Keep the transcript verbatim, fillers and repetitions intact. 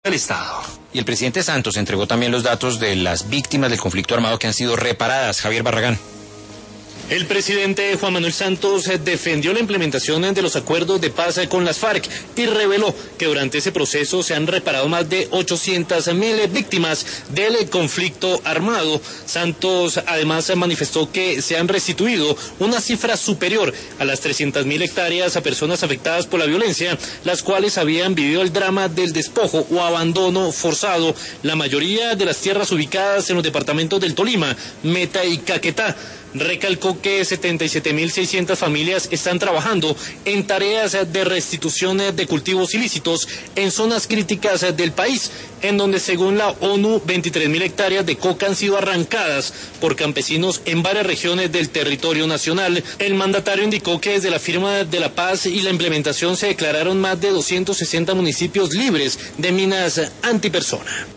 del Estado. Y el presidente Santos entregó también los datos de las víctimas del conflicto armado que han sido reparadas. Javier Barragán. El presidente Juan Manuel Santos defendió la implementación de los acuerdos de paz con las FARC y reveló que durante ese proceso se han reparado más de ochocientas mil víctimas del conflicto armado. Santos además manifestó que se han restituido una cifra superior a las trescientas mil hectáreas a personas afectadas por la violencia, las cuales habían vivido el drama del despojo o abandono forzado, la mayoría de las tierras ubicadas en los departamentos del Tolima, Meta y Caquetá. Recalcó que setenta y siete mil seiscientas familias están trabajando en tareas de restitución de cultivos ilícitos en zonas críticas del país, en donde según la ONU veintitrés mil hectáreas de coca han sido arrancadas por campesinos en varias regiones del territorio nacional. El mandatario indicó que desde la firma de la paz y la implementación se declararon más de doscientos sesenta municipios libres de minas antipersona.